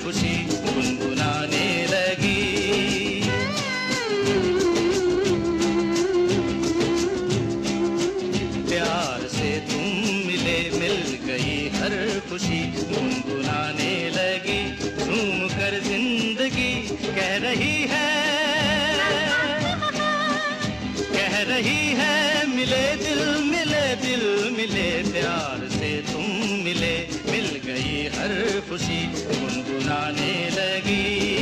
खुशी गुनगुनाने लगी। प्यार से तुम मिले, मिल गई हर खुशी गुनगुनाने लगी। झूम कर जिंदगी कह रही है मिले दिल मिले दिल मिले। प्यार से तुम मिले, मिल गई हर खुशी गुनगुनाने लगी।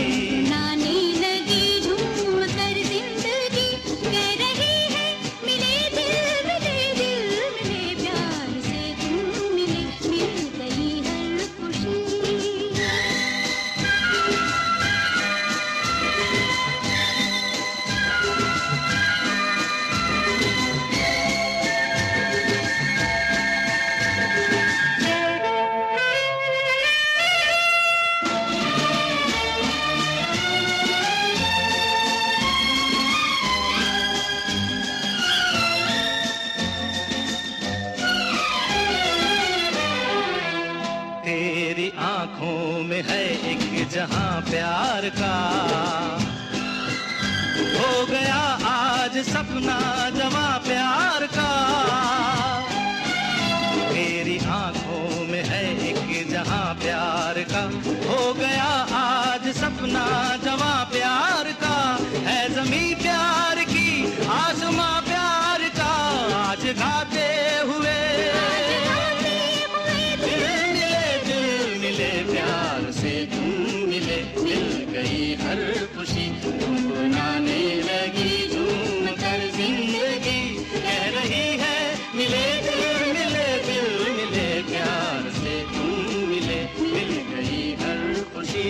तेरी आंखों में है एक जहां प्यार का, हो गया आज सपना जवां प्यार का। तेरी आंखों में है एक जहां प्यार का, हो गया आज सपना जवां प्यार का। है ज़मीं प्यार की, आसमां प्यार का, आज गाते हुए प्यार से तुम मिले, मिल गई हर खुशी गुनगुनाने लगी। झूम कर जिंदगी कह रही है मिले दिल मिले दिल मिले। प्यार से तुम मिले, मिल गई हर खुशी।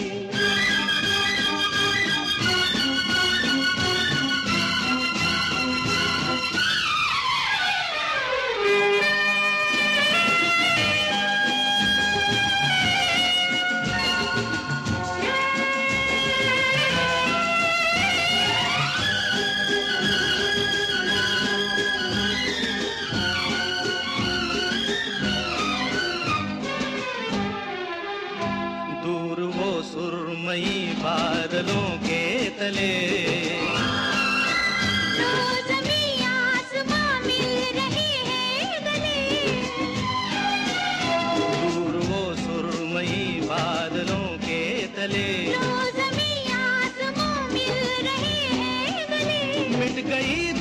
दूर वो सुरमई बादलों के तले, तो ज़मीं आसमां मिल रहे हैं गले। दूर वो सुरमई बादलों के तले, तो ज़मीं आसमां मिल रहे हैं गले। मिट गई